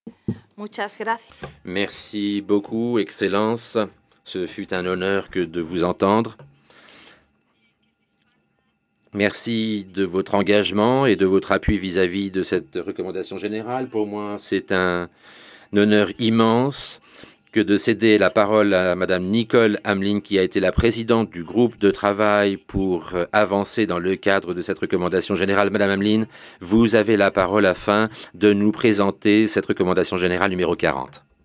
Muchas gracias. Merci beaucoup, Excellence. Ce fut un honneur que de vous entendre. Merci de votre engagement et de votre appui vis-à-vis de cette recommandation générale. Pour moi, c'est un honneur immense que de céder la parole à Madame Nicole Hamlin, qui a été la présidente du groupe de travail pour avancer dans le cadre de cette recommandation générale. Madame Hamlin, vous avez la parole afin de nous présenter cette recommandation générale numéro 40.